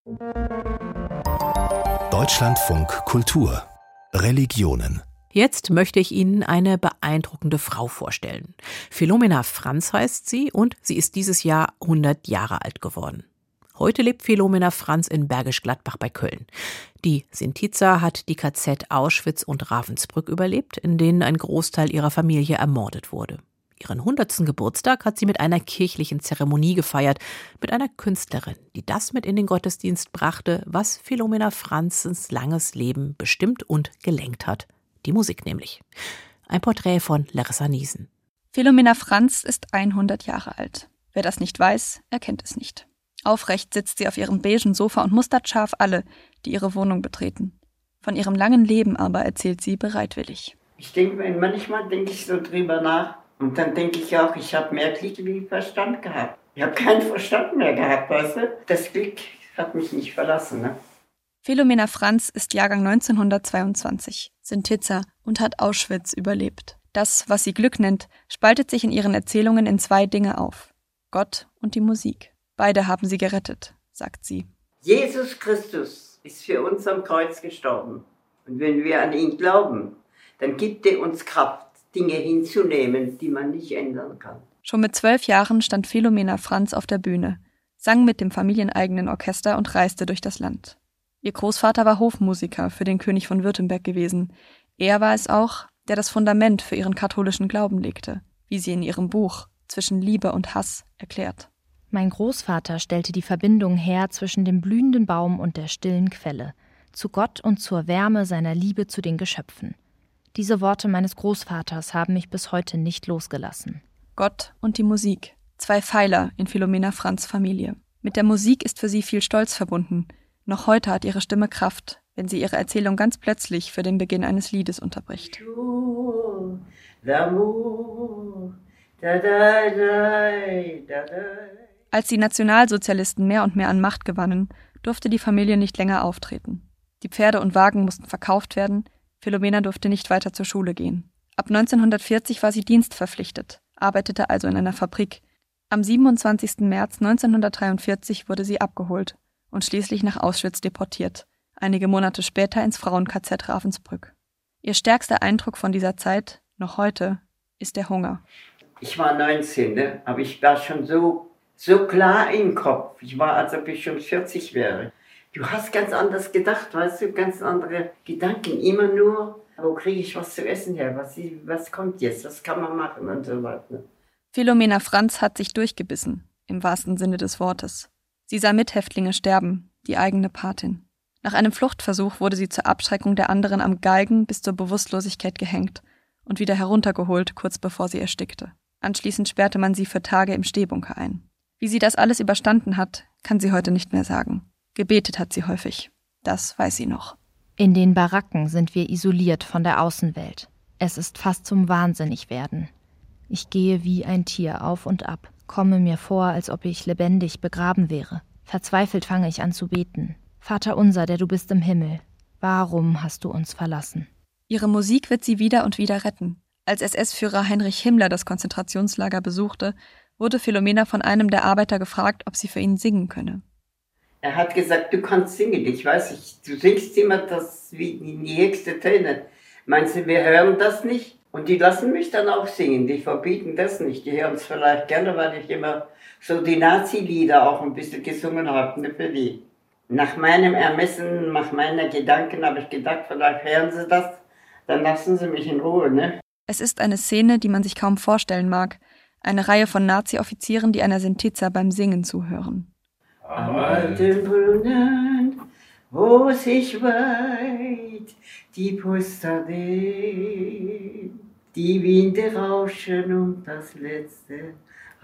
Deutschlandfunk Kultur Religionen. Jetzt möchte ich Ihnen eine beeindruckende Frau vorstellen. Philomena Franz heißt sie und sie ist dieses Jahr 100 Jahre alt geworden. Heute lebt Philomena Franz in Bergisch Gladbach bei Köln. Die Sintiza hat die KZ Auschwitz und Ravensbrück überlebt, in denen ein Großteil ihrer Familie ermordet wurde. Ihren 100. Geburtstag hat sie mit einer kirchlichen Zeremonie gefeiert, mit einer Künstlerin, die das mit in den Gottesdienst brachte, was Philomena Franzens langes Leben bestimmt und gelenkt hat. Die Musik nämlich. Ein Porträt von Larissa Niesen. Philomena Franz ist 100 Jahre alt. Wer das nicht weiß, erkennt es nicht. Aufrecht sitzt sie auf ihrem beigen Sofa und mustert scharf alle, die ihre Wohnung betreten. Von ihrem langen Leben aber erzählt sie bereitwillig. Manchmal denke ich so drüber nach. Und dann denke ich auch, ich habe mehr Glück wie Verstand gehabt. Ich habe keinen Verstand mehr gehabt, weißt du? Das Glück hat mich nicht verlassen, ne? Philomena Franz ist Jahrgang 1922, Sintiza und hat Auschwitz überlebt. Das, was sie Glück nennt, spaltet sich in ihren Erzählungen in zwei Dinge auf: Gott und die Musik. Beide haben sie gerettet, sagt sie. Jesus Christus ist für uns am Kreuz gestorben. Und wenn wir an ihn glauben, dann gibt er uns Kraft, Dinge hinzunehmen, die man nicht ändern kann. Schon mit 12 Jahren stand Philomena Franz auf der Bühne, sang mit dem familieneigenen Orchester und reiste durch das Land. Ihr Großvater war Hofmusiker für den König von Württemberg gewesen. Er war es auch, der das Fundament für ihren katholischen Glauben legte, wie sie in ihrem Buch »Zwischen Liebe und Hass« erklärt. Mein Großvater stellte die Verbindung her zwischen dem blühenden Baum und der stillen Quelle, zu Gott und zur Wärme seiner Liebe zu den Geschöpfen. Diese Worte meines Großvaters haben mich bis heute nicht losgelassen. Gott und die Musik, zwei Pfeiler in Philomena Franz' Familie. Mit der Musik ist für sie viel Stolz verbunden. Noch heute hat ihre Stimme Kraft, wenn sie ihre Erzählung ganz plötzlich für den Beginn eines Liedes unterbricht. Als die Nationalsozialisten mehr und mehr an Macht gewannen, durfte die Familie nicht länger auftreten. Die Pferde und Wagen mussten verkauft werden. Philomena durfte nicht weiter zur Schule gehen. Ab 1940 war sie dienstverpflichtet, arbeitete also in einer Fabrik. Am 27. März 1943 wurde sie abgeholt und schließlich nach Auschwitz deportiert, einige Monate später ins Frauen-KZ Ravensbrück. Ihr stärkster Eindruck von dieser Zeit, noch heute, ist der Hunger. Ich war 19, ne? Aber ich war schon so klar im Kopf. Ich war, als ob ich schon 40 wäre. Du hast ganz anders gedacht, weißt du, ganz andere Gedanken. Immer nur, wo kriege ich was zu essen her? Was kommt jetzt? Was kann man machen und so weiter. Philomena Franz hat sich durchgebissen, im wahrsten Sinne des Wortes. Sie sah Mithäftlinge sterben, die eigene Patin. Nach einem Fluchtversuch wurde sie zur Abschreckung der anderen am Galgen bis zur Bewusstlosigkeit gehängt und wieder heruntergeholt, kurz bevor sie erstickte. Anschließend sperrte man sie für Tage im Stehbunker ein. Wie sie das alles überstanden hat, kann sie heute nicht mehr sagen. Gebetet hat sie häufig. Das weiß sie noch. In den Baracken sind wir isoliert von der Außenwelt. Es ist fast zum Wahnsinnigwerden. Ich gehe wie ein Tier auf und ab, komme mir vor, als ob ich lebendig begraben wäre. Verzweifelt fange ich an zu beten. Vater unser, der du bist im Himmel, warum hast du uns verlassen? Ihre Musik wird sie wieder und wieder retten. Als SS-Führer Heinrich Himmler das Konzentrationslager besuchte, wurde Philomena von einem der Arbeiter gefragt, ob sie für ihn singen könne. Er hat gesagt, du kannst singen. Ich weiß nicht, du singst immer das wie in die höchsten Töne. Meinst du, wir hören das nicht? Und die lassen mich dann auch singen. Die verbieten das nicht. Die hören es vielleicht gerne, weil ich immer so die Nazi-Lieder auch ein bisschen gesungen habe, ne, für die. Nach meinem Ermessen, nach meiner Gedanken habe ich gedacht, vielleicht hören sie das, dann lassen sie mich in Ruhe, ne? Es ist eine Szene, die man sich kaum vorstellen mag. Eine Reihe von Nazi-Offizieren, die einer Sintiza beim Singen zuhören. Am alten Brunnen, wo sich weit die Puster dehnt, die Winde rauschen um das letzte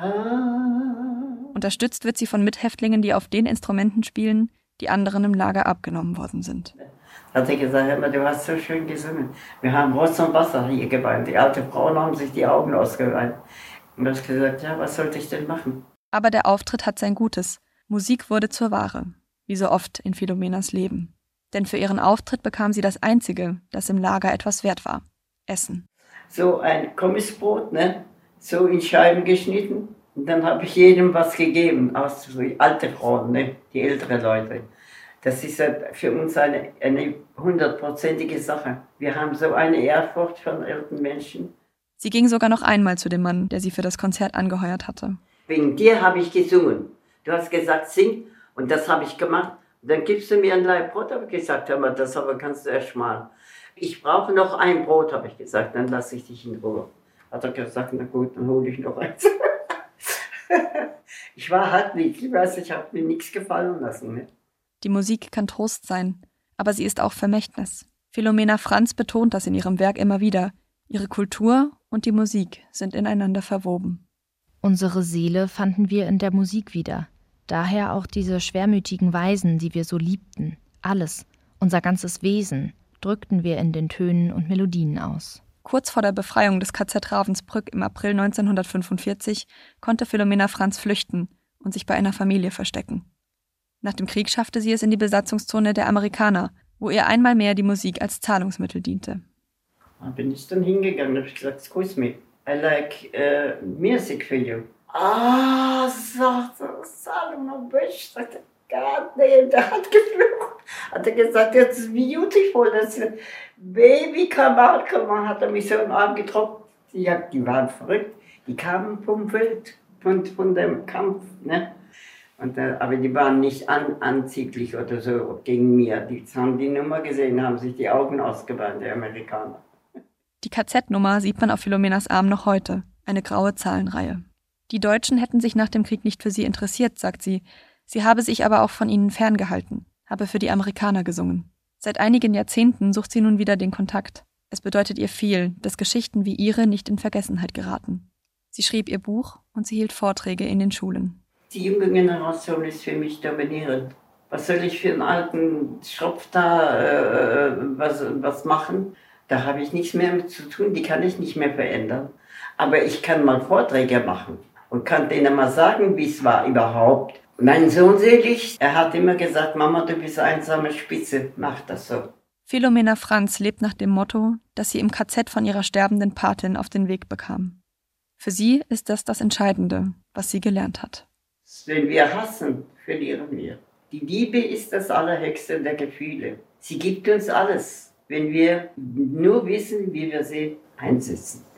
Haar. Unterstützt wird sie von Mithäftlingen, die auf den Instrumenten spielen, die anderen im Lager abgenommen worden sind. Hat er gesagt, immer, du hast so schön gesungen. Wir haben Rotz und Wasser hier geweint. Die alte Frauen haben sich die Augen ausgeweint. Und ich habe gesagt, ja, was sollte ich denn machen? Aber der Auftritt hat sein Gutes. Musik wurde zur Ware, wie so oft in Philomenas Leben. Denn für ihren Auftritt bekam sie das Einzige, das im Lager etwas wert war: Essen. So ein Kommissbrot, ne? So in Scheiben geschnitten, Und dann habe ich jedem was gegeben, auch so alte Frauen, ne? Die älteren Leute. Das ist für uns eine 100%ige Sache. Wir haben so eine Ehrfurcht von alten Menschen. Sie ging sogar noch einmal zu dem Mann, der sie für das Konzert angeheuert hatte. Wegen dir habe ich gesungen. Du hast gesagt, sing, und das habe ich gemacht. Und dann gibst du mir ein Laib Brot, habe ich gesagt, hör mal, das aber kannst du erst mal. Ich brauche noch ein Brot, habe ich gesagt, dann lasse ich dich in Ruhe. Hat er gesagt, na gut, dann hole ich noch eins. Ich war hartnäckig, ich weiß, ich habe mir nichts gefallen lassen. Ne? Die Musik kann Trost sein, aber sie ist auch Vermächtnis. Philomena Franz betont das in ihrem Werk immer wieder. Ihre Kultur und die Musik sind ineinander verwoben. Unsere Seele fanden wir in der Musik wieder. Daher auch diese schwermütigen Weisen, die wir so liebten. Alles, unser ganzes Wesen, drückten wir in den Tönen und Melodien aus. Kurz vor der Befreiung des KZ Ravensbrück im April 1945 konnte Philomena Franz flüchten und sich bei einer Familie verstecken. Nach dem Krieg schaffte sie es in die Besatzungszone der Amerikaner, wo ihr einmal mehr die Musik als Zahlungsmittel diente. Da bin ich dann hingegangen und habe gesagt, excuse me, I like music for you. Sagt er, Salomon Bösch, sagte God, nee, der hat geflucht. Hat er gesagt, das ist beautiful, das ist Baby, come on, hat er mich so im Arm getroffen. Ja, die waren verrückt, die kamen vom Feld, von dem Kampf, ne? Aber die waren nicht anzüglich oder so gegen mir. Die haben die Nummer gesehen, haben sich die Augen ausgebannt, die Amerikaner. Die KZ-Nummer sieht man auf Philomenas Arm noch heute, eine graue Zahlenreihe. Die Deutschen hätten sich nach dem Krieg nicht für sie interessiert, sagt sie. Sie habe sich aber auch von ihnen ferngehalten, habe für die Amerikaner gesungen. Seit einigen Jahrzehnten sucht sie nun wieder den Kontakt. Es bedeutet ihr viel, dass Geschichten wie ihre nicht in Vergessenheit geraten. Sie schrieb ihr Buch und sie hielt Vorträge in den Schulen. Die junge Generation ist für mich dominierend. Was soll ich für einen alten Schropf da was machen? Da habe ich nichts mehr mit zu tun, die kann ich nicht mehr verändern. Aber ich kann mal Vorträge machen und kann denen mal sagen, wie es war überhaupt. Mein Sohn selig, er hat immer gesagt, Mama, du bist eine einsame Spitze, mach das so. Philomena Franz lebt nach dem Motto, das sie im KZ von ihrer sterbenden Patin auf den Weg bekam. Für sie ist das Entscheidende, was sie gelernt hat. Wenn wir hassen, verlieren wir. Die Liebe ist das Allerhöchste der Gefühle. Sie gibt uns alles, wenn wir nur wissen, wie wir sie einsetzen.